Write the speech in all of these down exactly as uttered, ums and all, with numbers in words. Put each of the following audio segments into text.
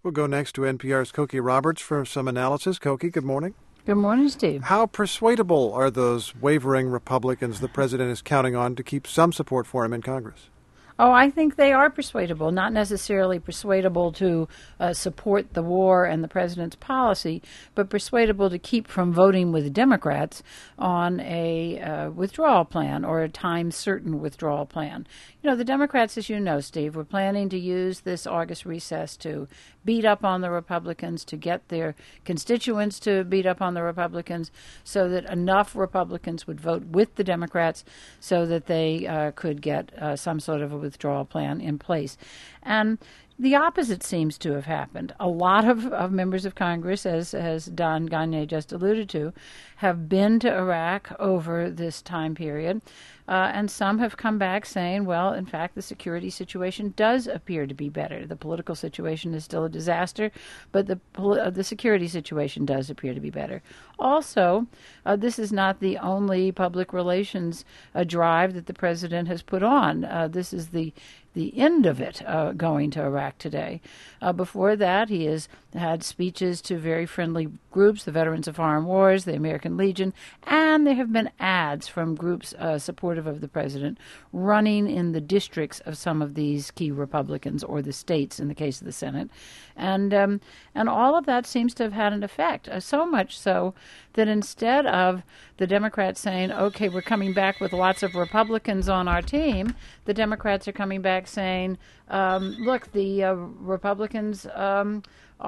We'll go next to N P R's Cokie Roberts for some analysis. Cokie, good morning. Good morning, Steve. How persuadable are those wavering Republicans the president is counting on to keep some support for him in Congress? Oh, I think they are persuadable, not necessarily persuadable to uh, support the war and the president's policy, but persuadable to keep from voting with Democrats on a uh, withdrawal plan or a time-certain withdrawal plan. You know, the Democrats, as you know, Steve, were planning to use this August recess to beat up on the Republicans, to get their constituents to beat up on the Republicans so that enough Republicans would vote with the Democrats so that they uh, could get uh, some sort of a withdrawal plan in place. And the opposite seems to have happened. A lot of, of members of Congress, as, as Don Gonyea just alluded to, have been to Iraq over this time period, uh, and some have come back saying, well, in fact, the security situation does appear to be better. The political situation is still a disaster, but the, uh, the security situation does appear to be better. Also, uh, this is not the only public relations uh, drive that the president has put on. Uh, this is the the end of it, uh, going to Iraq today. Uh, before that, he has had speeches to very friendly groups, the Veterans of Foreign Wars, the American Legion, and there have been ads from groups uh, supportive of the president running in the districts of some of these key Republicans, or the states in the case of the Senate. And um, and all of that seems to have had an effect, uh, so much so that instead of the Democrats saying, okay, we're coming back with lots of Republicans on our team, the Democrats are coming back saying, um, look, the uh, Republicans um,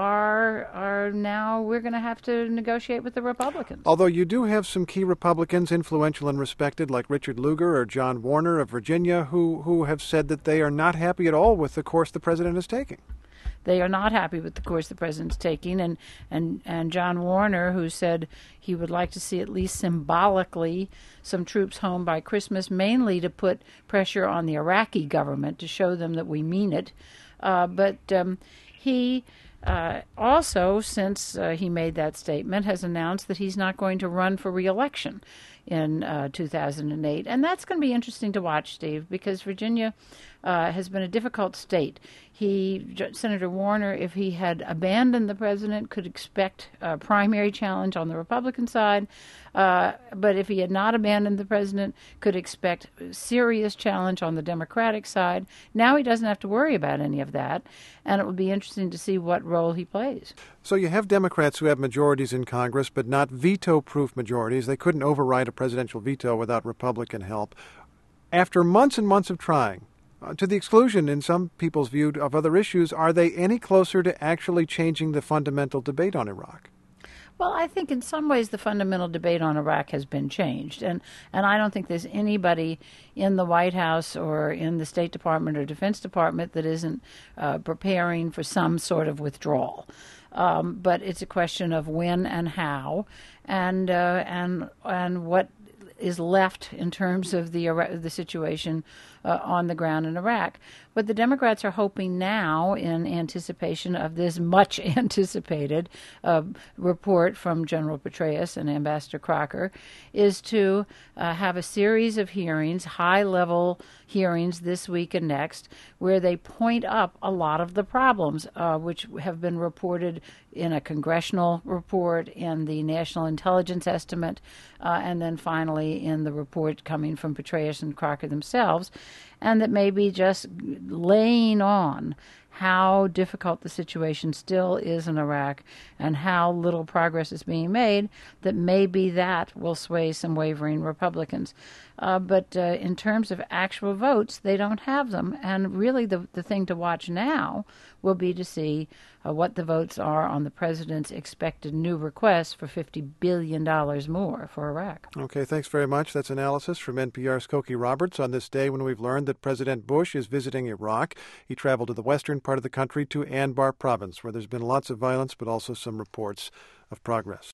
are are now, we're going to have to negotiate with the Republicans. Although you do have some key Republicans, influential and respected, like Richard Lugar or John Warner of Virginia, who, who have said that they are not happy at all with the course the president is taking. They are not happy with the course the president's taking, and, and, and John Warner, who said he would like to see at least symbolically some troops home by Christmas, mainly to put pressure on the Iraqi government to show them that we mean it. Uh, but um, he uh, also, since uh, he made that statement, has announced that he's not going to run for re-election in uh, two thousand eight. And that's going to be interesting to watch, Steve, because Virginia uh, has been a difficult state. He, Senator Warner, if he had abandoned the president, could expect a primary challenge on the Republican side. Uh, but if he had not abandoned the president, could expect a serious challenge on the Democratic side. Now he doesn't have to worry about any of that, and it will be interesting to see what role he plays. So you have Democrats who have majorities in Congress, but not veto-proof majorities. They couldn't override a presidential veto without Republican help. After months and months of trying, uh, to the exclusion, in some people's view, of other issues, are they any closer to actually changing the fundamental debate on Iraq? Well, I think in some ways the fundamental debate on Iraq has been changed. And, and I don't think there's anybody in the White House or in the State Department or Defense Department that isn't uh, preparing for some sort of withdrawal. Um, but it's a question of when and how, and uh, and and what is left in terms of the the situation uh, on the ground in Iraq. What the Democrats are hoping now, in anticipation of this much anticipated uh, report from General Petraeus and Ambassador Crocker, is to uh, have a series of hearings, high-level hearings this week and next, where they point up a lot of the problems uh, which have been reported in a congressional report, in the National Intelligence Estimate, uh, and then finally in the report coming from Petraeus and Crocker themselves, and that may be just laying on how difficult the situation still is in Iraq and how little progress is being made, that maybe that will sway some wavering Republicans. Uh, but uh, in terms of actual votes, they don't have them. And really the, the thing to watch now will be to see uh, what the votes are on the president's expected new request for fifty billion dollars more for Iraq. Okay, thanks very much. That's analysis from N P R's Cokie Roberts on this day when we've learned that President Bush is visiting Iraq. He traveled to the western part of the country to Anbar province, where there's been lots of violence, but also some reports of progress.